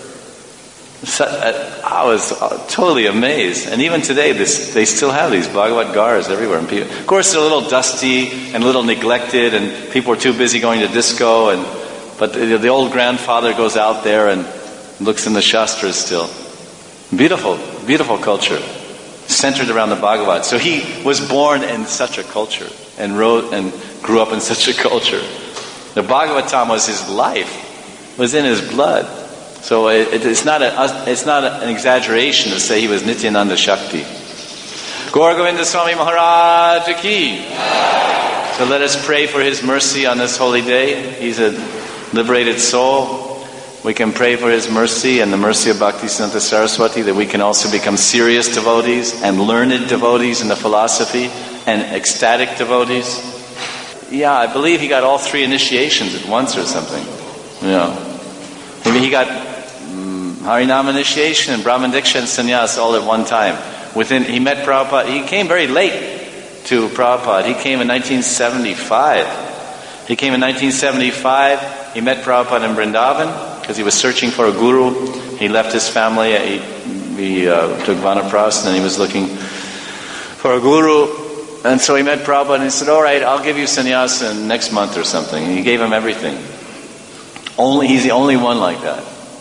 I was totally amazed. And even today, they still have these Bhagavat Gars everywhere. And people, of course, they're a little dusty and a little neglected, and people are too busy going to disco. But the old grandfather goes out there and looks in the Shastras still. Beautiful, beautiful culture, centered around the Bhagavat. So he was born in such a culture and grew up in such a culture. The Bhagavatam was his life, was in his blood. So it's not an exaggeration to say he was Nityananda Shakti. Gaura Govinda Swami Maharaj Ki. So let us pray for his mercy on this holy day. He's a liberated soul. We can pray for his mercy and the mercy of Bhaktisiddhanta Saraswati, that we can also become serious devotees and learned devotees in the philosophy and ecstatic devotees. Yeah, I believe he got all 3 initiations at once or something. Maybe he got Harinam initiation and Brahman Diksha and Sannyas all at one time. He met Prabhupada. He came very late to Prabhupada. He came in 1975. He met Prabhupada in Vrindavan because he was searching for a guru. He left his family. He took Vanaprastha and he was looking for a guru. And so he met Prabhupada and he said, all right, I'll give you sannyas next month or something. And he gave him everything. He's the only one like that.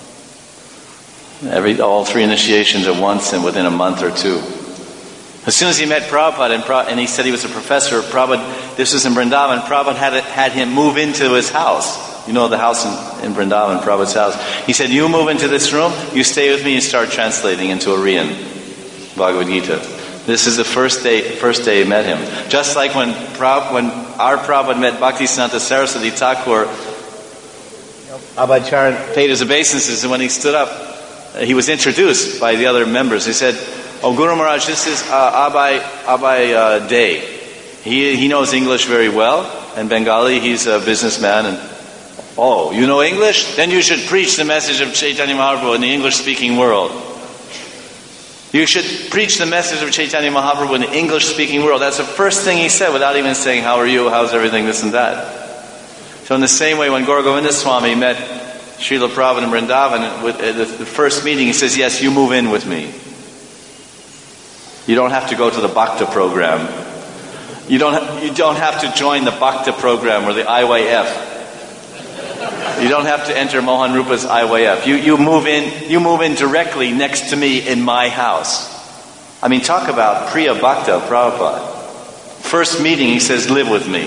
All 3 initiations at once and within a month or 2. As soon as he met Prabhupada and he said he was a professor of Prabhupada, this was in Vrindavan, Prabhupada had him move into his house. You know the house in Vrindavan, Prabhupada's house. He said, you move into this room, you stay with me and start translating into Aryan Bhagavad Gita. This is the first day he met him. Just like when our Prabhupada met Bhaktisiddhanta Saraswati Thakur, Abhay Charan paid his obeisances, and when he stood up, he was introduced by the other members. He said, "Oh, Guru Maharaj, this is Abhay Day. He knows English very well, and Bengali. He's a businessman. And oh, you know English? Then you should preach the message of Chaitanya Mahaprabhu in the English-speaking world. You should preach the message of Chaitanya Mahaprabhu in the English-speaking world." That's the first thing he said, without even saying, "How are you? How's everything? This and that." So in the same way, when Gaura Govinda Swami met Srila Prabhupada in Vrindavan, with the first meeting, he says, "Yes, you move in with me. You don't have to go to the Bhakta program. You don't have to join the Bhakta program or the IYF. You don't have to enter Mohan Rupa's IYF. You move in directly next to me in my house." I mean, talk about Priya Bhakta Prabhupada. First meeting, he says, "Live with me."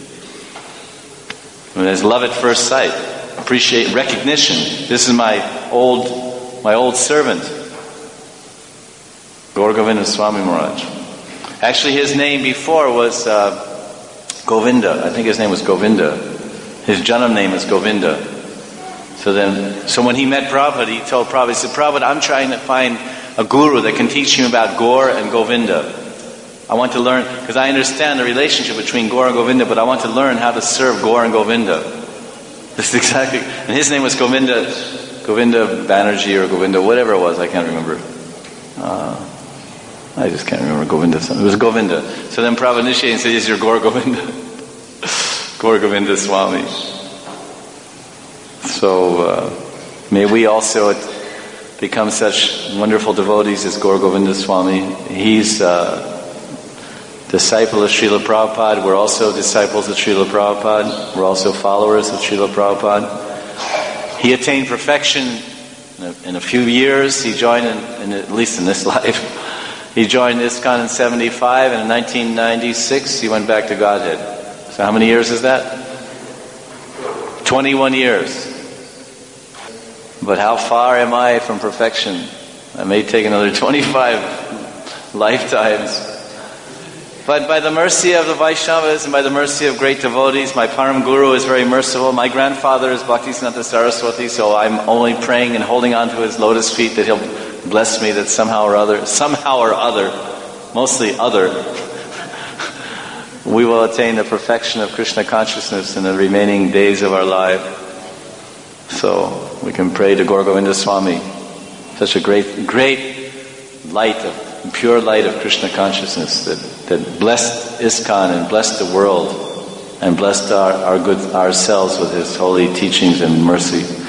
And there's love at first sight. Appreciate recognition. This is my old servant, Gaura Govinda Swami Maharaj. Actually, his name before was Govinda. I think his name was Govinda. His Janam name is Govinda. So when he met Prabhupada, he told Prabhupada, he said, "Prabhupada, I'm trying to find a guru that can teach me about Gaur and Govinda. I want to learn, because I understand the relationship between Gaur and Govinda, but I want to learn how to serve Gaur and Govinda." This is exactly, and his name was Govinda Banerjee or Govinda, whatever it was, I can't remember. I just can't remember Govinda. It was Govinda. So then Prabhupada initiated and said, "Yes, you're Gaur Govinda." Gaur Govinda Swami. So may we also become such wonderful devotees as Gaur Govinda Swami. He's disciple of Srila Prabhupada. We're also disciples of Srila Prabhupada. We're also followers of Srila Prabhupada. He attained perfection in a few years. He joined, at least in this life, he joined ISKCON in 1975, and in 1996 he went back to Godhead. So how many years is that? 21 years. But how far am I from perfection? I may take another 25 lifetimes. But by the mercy of the Vaishnavas and by the mercy of great devotees, my Param Guru is very merciful. My grandfather is Bhaktisiddhanta Saraswati, so I'm only praying and holding on to his lotus feet that he'll bless me, that somehow or other, mostly other, we will attain the perfection of Krishna consciousness in the remaining days of our life. So we can pray to Gaura Govinda Swami, such a great light of pure light of Krishna consciousness that blessed ISKCON and blessed the world and blessed ourselves with his holy teachings and mercy.